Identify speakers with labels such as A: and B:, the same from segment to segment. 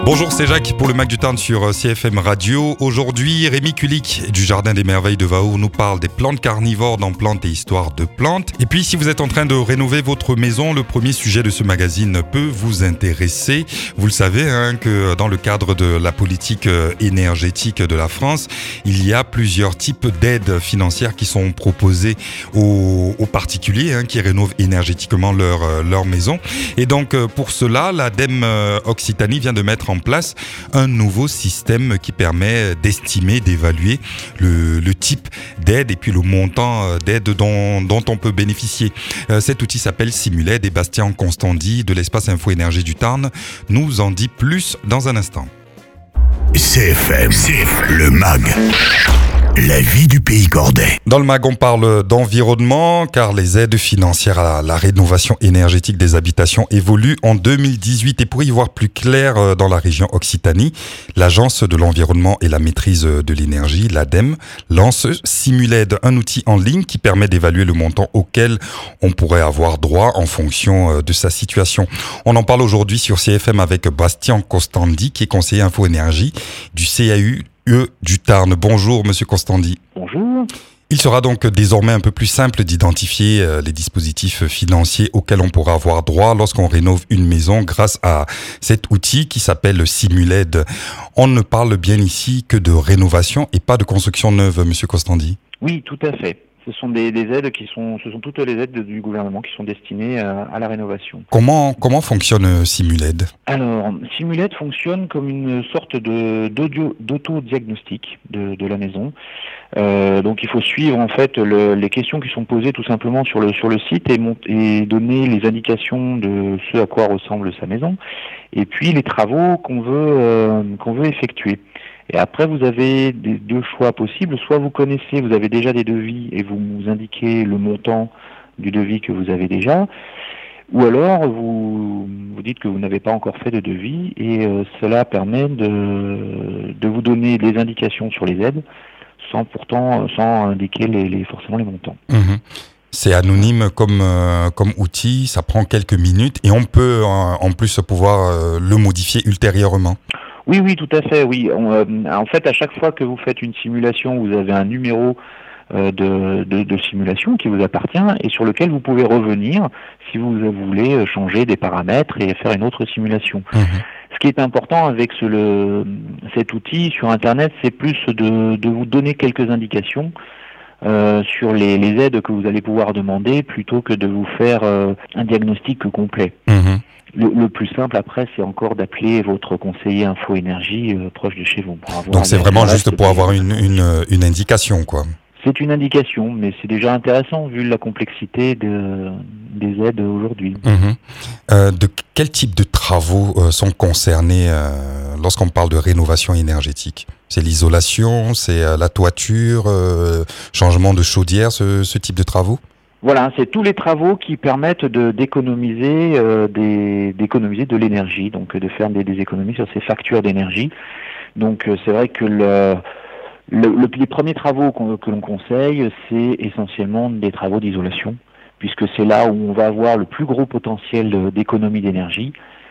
A: Bonjour, c'est Jacques pour le Mac du Tarn sur CFM Radio. Aujourd'hui, Rémi Kulik du Jardin des Merveilles de Vaud nous parle des plantes carnivores dans Plantes et Histoire de plantes. Et puis, si vous êtes en train de rénover votre maison, le premier sujet de ce magazine peut vous intéresser. Vous le savez, que dans le cadre de la politique énergétique de la France, il y a plusieurs types d'aides financières qui sont proposées aux particuliers qui rénovent énergétiquement leur maison. Et donc, pour cela, l'ADEME Occitanie vient de mettre en place un nouveau système qui permet d'estimer, d'évaluer le type d'aide et puis le montant d'aide dont on peut bénéficier. Cet outil s'appelle Simulaide et Bastien Constandy de l'Espace Info Énergie du Tarn nous en dit plus dans un instant.
B: CFM, le MAG. La vie du pays cordais.
A: Dans le MAG, on parle d'environnement car les aides financières à la rénovation énergétique des habitations évoluent en 2018. Et pour y voir plus clair dans la région Occitanie, l'Agence de l'environnement et la maîtrise de l'énergie, l'ADEME, lance Simulaide, un outil en ligne qui permet d'évaluer le montant auquel on pourrait avoir droit en fonction de sa situation. On en parle aujourd'hui sur CFM avec Bastien Constandy, qui est conseiller info-énergie du CAU du Tarn. Bonjour Monsieur Constandy.
C: Bonjour.
A: Il sera donc désormais un peu plus simple d'identifier les dispositifs financiers auxquels on pourra avoir droit lorsqu'on rénove une maison grâce à cet outil qui s'appelle Simulaide. On ne parle bien ici que de rénovation et pas de construction neuve, Monsieur Constandy.
C: Oui, tout à fait. Ce sont des aides ce sont toutes les aides du gouvernement qui sont destinées à la rénovation.
A: Comment fonctionne Simulaide ?
C: Alors, Simulaide fonctionne comme une sorte d'autodiagnostic de la maison. Donc, il faut suivre en fait les questions qui sont posées tout simplement sur le site et donner les indications de ce à quoi ressemble sa maison, et puis les travaux qu'on veut effectuer. Et après, vous avez deux choix possibles. Soit vous avez déjà des devis et vous indiquez le montant du devis que vous avez déjà, ou alors vous dites que vous n'avez pas encore fait de devis et cela permet de vous donner des indications sur les aides sans indiquer forcément les montants.
A: Mmh. C'est anonyme comme outil, ça prend quelques minutes et on peut en plus pouvoir le modifier ultérieurement.
C: Oui, tout à fait, oui. En fait, à chaque fois que vous faites une simulation, vous avez un numéro de simulation qui vous appartient et sur lequel vous pouvez revenir si vous voulez changer des paramètres et faire une autre simulation. Mmh. Ce qui est important avec cet outil sur Internet, c'est plus de vous donner quelques indications sur les aides que vous allez pouvoir demander plutôt que de vous faire un diagnostic complet. Mmh. Le plus simple après, c'est encore d'appeler votre conseiller info-énergie proche de chez vous.
A: Donc c'est vraiment juste pour avoir une indication, quoi.
C: C'est une indication, mais c'est déjà intéressant vu la complexité des aides aujourd'hui.
A: Mmh. De quel type de travaux sont concernés lorsqu'on parle de rénovation énergétique ? C'est l'isolation, c'est la toiture, changement de chaudière, ce type de travaux ?
C: Voilà, c'est tous les travaux qui permettent d'économiser de l'énergie, donc de faire des économies sur ces factures d'énergie. Donc c'est vrai que les premiers travaux que l'on conseille, c'est essentiellement des travaux d'isolation, puisque c'est là où on va avoir le plus gros potentiel d'économie d'énergie.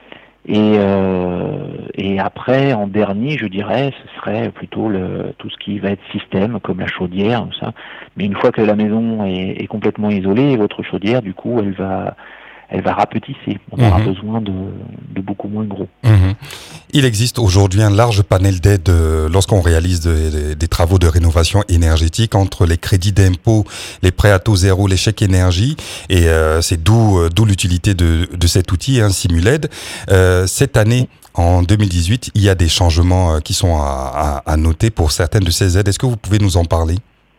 C: Et après, en dernier, je dirais, ce serait plutôt tout ce qui va être système, comme la chaudière, tout ça. Mais une fois que la maison est complètement isolée, votre chaudière, du coup, elle va rapetisser. On aura besoin de beaucoup moins gros.
A: Mmh. Il existe aujourd'hui un large panel d'aides lorsqu'on réalise des travaux de rénovation énergétique entre les crédits d'impôt, les prêts à taux zéro, les chèques énergie. Et c'est d'où l'utilité de cet outil, Simulaide. Cette année, en 2018, il y a des changements qui sont à noter pour certaines de ces aides. Est-ce que vous pouvez nous en parler ?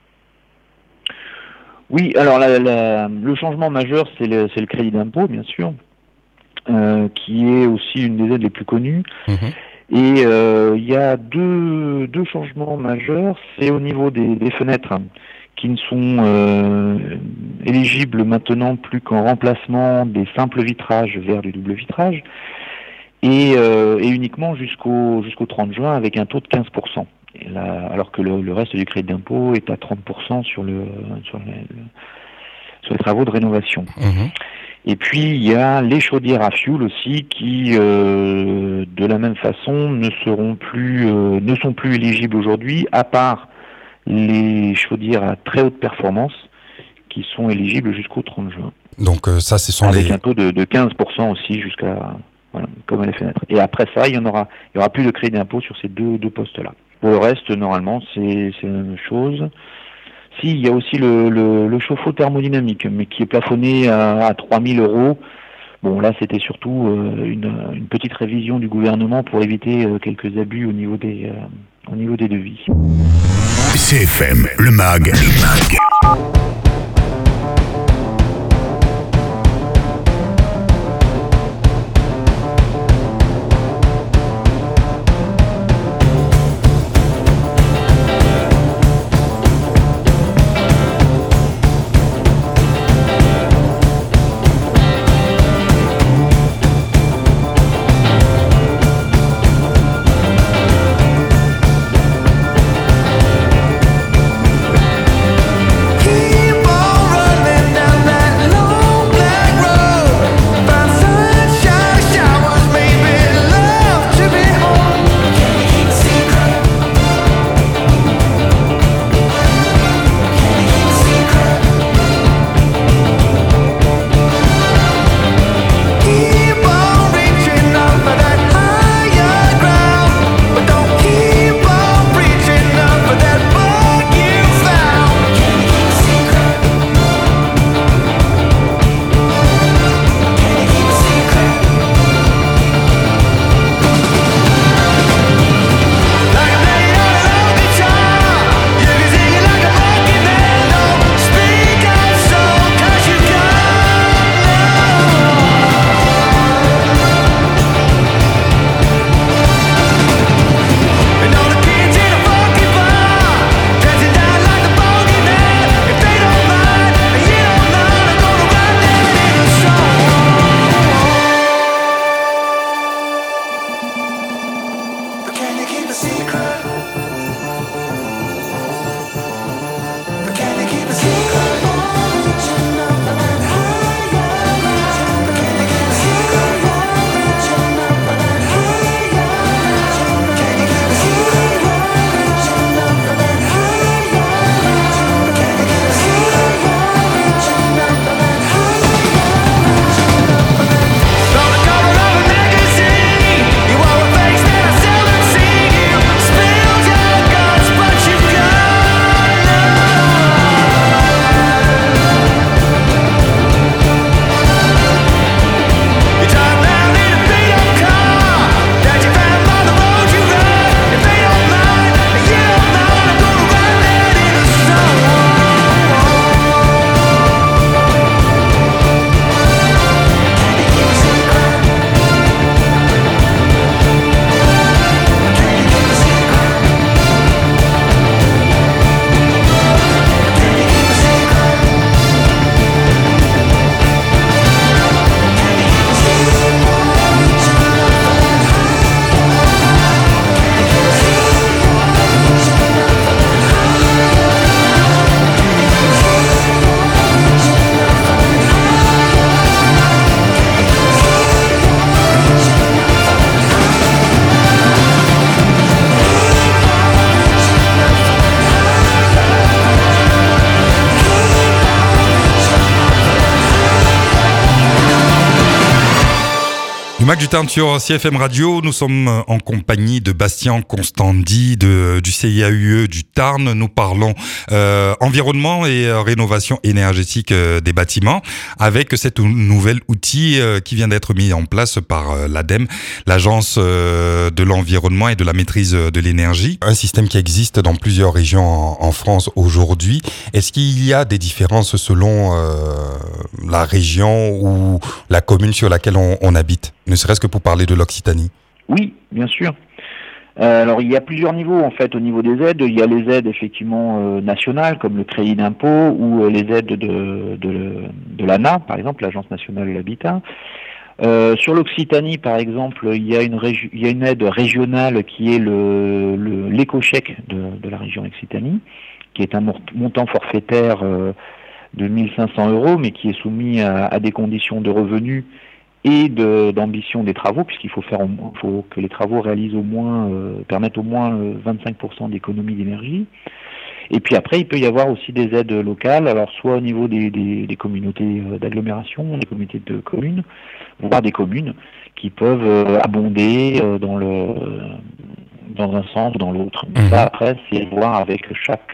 C: Oui, alors le changement majeur, c'est le crédit d'impôt, bien sûr, qui est aussi une des aides les plus connues. Mmh. Et il y a deux changements majeurs. C'est au niveau des fenêtres qui ne sont éligibles maintenant plus qu'en remplacement des simples vitrages vers du double vitrage et uniquement jusqu'au 30 juin avec un taux de 15%. Et là, alors que le reste du crédit d'impôt est à 30% sur les travaux de rénovation. Mmh. Et puis il y a les chaudières à fioul aussi qui, de la même façon, ne sont plus éligibles aujourd'hui, à part les chaudières à très haute performance qui sont éligibles jusqu'au 30 juin.
A: Donc ça, ce sont
C: avec un taux de 15% aussi jusqu'à, voilà, comme à les fenêtres. Et après ça, il y aura plus de crédit d'impôt sur ces deux postes-là. Pour le reste, normalement, c'est la même chose. Si, il y a aussi le chauffe-eau thermodynamique, mais qui est plafonné à 3 000 €. Bon, là, c'était surtout une petite révision du gouvernement pour éviter quelques abus au niveau des devis.
B: CFM, le MAG.
A: Mac du Tarn sur CFM Radio, nous sommes en compagnie de Bastien Constandy du CIAUE du Tarn. Nous parlons environnement et rénovation énergétique des bâtiments avec cet nouvel outil qui vient d'être mis en place par l'ADEME, l'Agence de l'environnement et de la maîtrise de l'énergie. Un système qui existe dans plusieurs régions en France aujourd'hui. Est-ce qu'il y a des différences selon la région ou la commune sur laquelle on habite, ne serait-ce que pour parler de l'Occitanie?
C: Oui, bien sûr. Alors il y a plusieurs niveaux en fait au niveau des aides. Il y a les aides effectivement nationales comme le crédit d'impôt ou les aides de l'ANA, par exemple, l'Agence nationale de l'habitat. Sur l'Occitanie, par exemple, il y a une aide régionale qui est l'éco-chèque de la région Occitanie, qui est un montant forfaitaire de 1500 euros, mais qui est soumis à des conditions de revenus et d'ambition des travaux, puisqu'il faut que les travaux réalisent permettent au moins 25% d'économie d'énergie. Et puis après, il peut y avoir aussi des aides locales, alors soit au niveau des communautés d'agglomération, des communautés de communes, voire des communes, qui peuvent abonder dans un sens ou dans l'autre. Ça, après, c'est voir avec chaque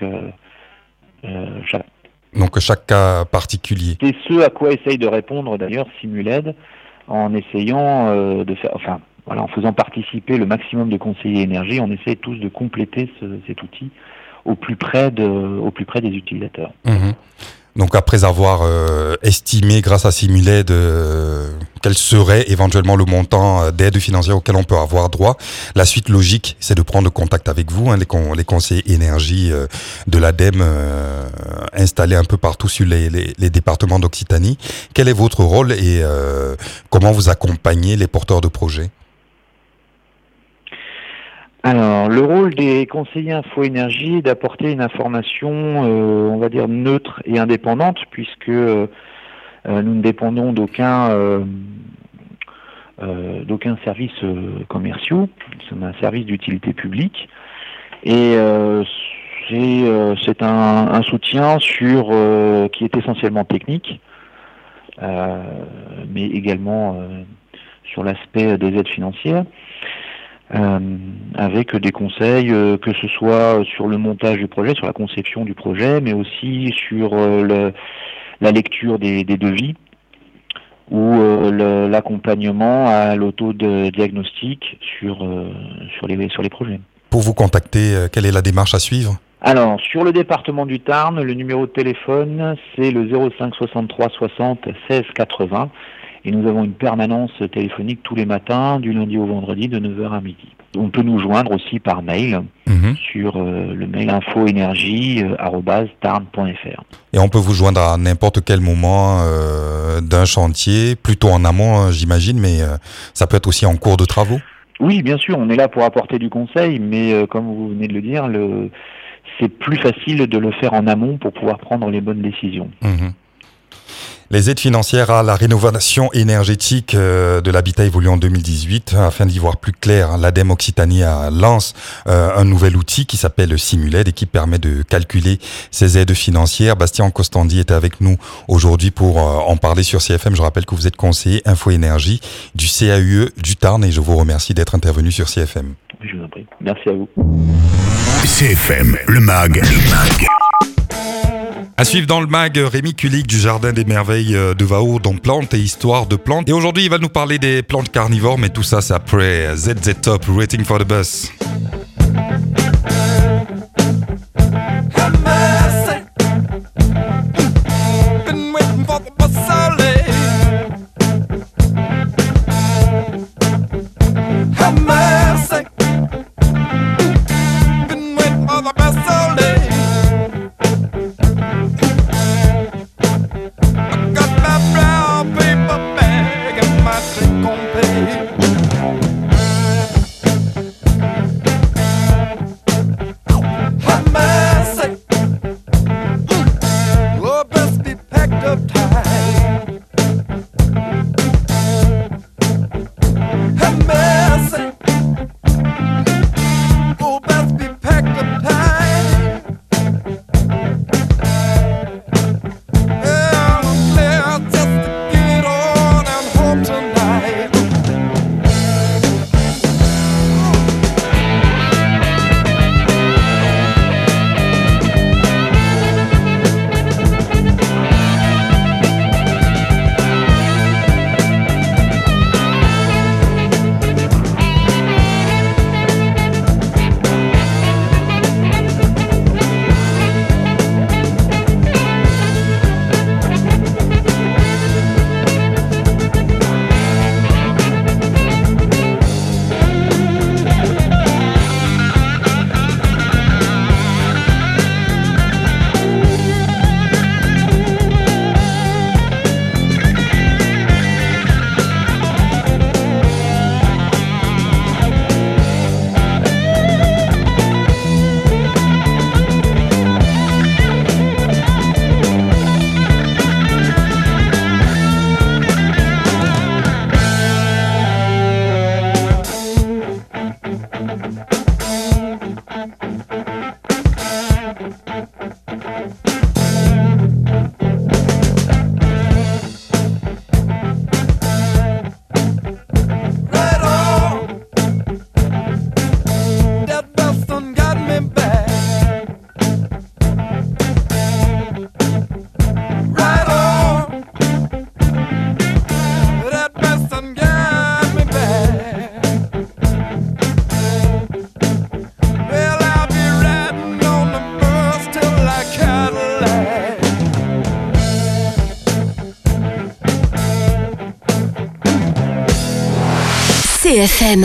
A: Donc chaque cas particulier.
C: C'est ce à quoi essaye de répondre d'ailleurs Simuled, en essayant en faisant participer le maximum de conseillers énergie, on essaie tous de compléter cet outil au plus près des utilisateurs.
A: Donc après avoir estimé grâce à Simuled quel serait éventuellement le montant d'aide financière auquel on peut avoir droit, la suite logique, c'est de prendre contact avec vous, les conseillers énergie de l'ADEME installés un peu partout sur les départements d'Occitanie. Quel est votre rôle et comment vous accompagnez les porteurs de projets ?
C: Alors, le rôle des conseillers info-énergie est d'apporter une information, on va dire, neutre et indépendante, puisque nous ne dépendons d'aucun service commerciaux. Nous sommes un service d'utilité publique. Et c'est un soutien qui est essentiellement technique, mais également sur l'aspect des aides financières. Avec des conseils, que ce soit sur le montage du projet, sur la conception du projet, mais aussi sur la lecture des devis ou l'accompagnement à l'auto-diagnostic sur les projets.
A: Pour vous contacter, quelle est la démarche à suivre ?
C: Alors, sur le département du Tarn, le numéro de téléphone, c'est le 05 63 60 16 80. Et nous avons une permanence téléphonique tous les matins, du lundi au vendredi, de 9h à midi. On peut nous joindre aussi par mail sur le mail info-énergie@tarn.fr.
A: Et on peut vous joindre à n'importe quel moment d'un chantier, plutôt en amont, j'imagine, mais ça peut être aussi en cours de travaux ?
C: Oui, bien sûr, on est là pour apporter du conseil, mais comme vous venez de le dire, c'est plus facile de le faire en amont pour pouvoir prendre les bonnes décisions.
A: Les aides financières à la rénovation énergétique de l'habitat évoluent en 2018. Afin d'y voir plus clair, l'ADEME Occitanie lance un nouvel outil qui s'appelle Simuled et qui permet de calculer ces aides financières. Bastien Costandi est avec nous aujourd'hui pour en parler sur CFM. Je rappelle que vous êtes conseiller info-énergie du CAUE du Tarn et je vous remercie d'être intervenu sur CFM.
C: Je vous en prie. Merci à vous.
B: CFM, le MAG.
A: À suivre dans le MAG, Rémi Kulik du Jardin des Merveilles de Vaour, dont plantes et histoire de plantes. Et aujourd'hui, il va nous parler des plantes carnivores, mais tout ça, c'est après ZZ Top, Waiting for the Bus.
D: CFM